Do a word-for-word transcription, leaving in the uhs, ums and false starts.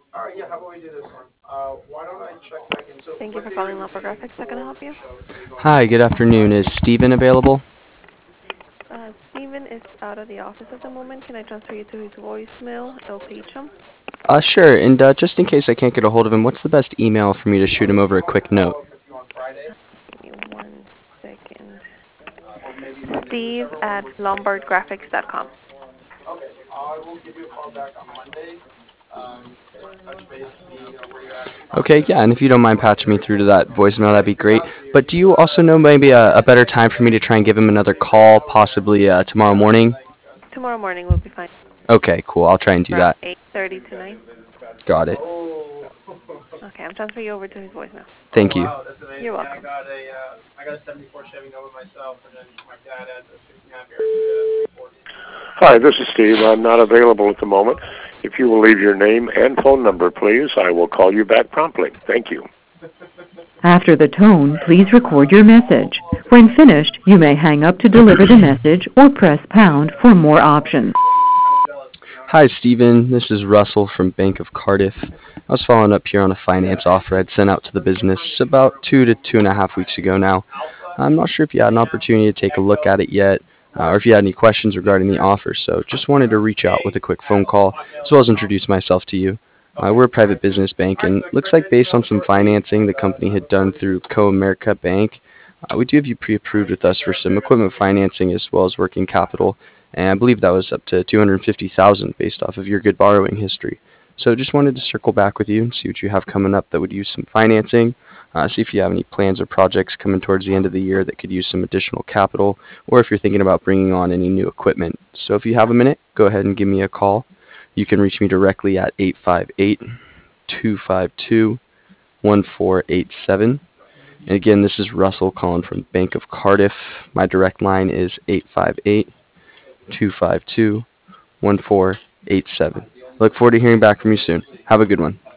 Thank you for calling Lapa Graphics. How can I help you? Hi, good afternoon. Is Steven available? Uh, Steven is out of the office at the moment. Can I transfer you to his voicemail? It'll page him. Uh, sure. And uh, just in case I can't get a hold of him, what's the best email for me to shoot him over a quick note? Give me one second. Steve at lombard graphics dot com. Okay, yeah, and if you don't mind patching me through to that voicemail, that'd be great. But do you also know maybe a, a better time for me to try and give him another call, possibly uh, tomorrow morning? Tomorrow morning will be fine. Okay, cool. I'll try and do Around that. eight thirty to nine. Got it. Okay, I'm transferring you over to his voicemail. Thank you. You're welcome. Hi, this is Steve. I'm not available at the moment. If you will leave your name and phone number, please, I will call you back promptly. Thank you. After the tone, please record your message. When finished, you may hang up to deliver the message or press pound for more options. Hi, Steven. This is Russell from Bank of Cardiff. I was following up here on a finance offer I'd sent out to the business about two to two and a half weeks ago now. I'm not sure if you had an opportunity to take a look at it yet, uh, or if you had any questions regarding the offer, so just wanted to reach out with a quick phone call, as well as introduce myself to you. Uh, we're a private business bank, and looks like based on some financing the company had done through Co-America Bank, uh, we do have you pre-approved with us for some equipment financing as well as working capital, and I believe that was up to two hundred fifty thousand dollars based off of your good borrowing history. So just wanted to circle back with you and see what you have coming up that would use some financing, uh, see if you have any plans or projects coming towards the end of the year that could use some additional capital, or if you're thinking about bringing on any new equipment. So if you have a minute, go ahead and give me a call. You can reach me directly at eight five eight, two five two, one four eight seven. And again, this is Russell calling from Bank of Cardiff. My direct line is eight five eight, two five two, one four eight seven. Look forward to hearing back from you soon. Have a good one.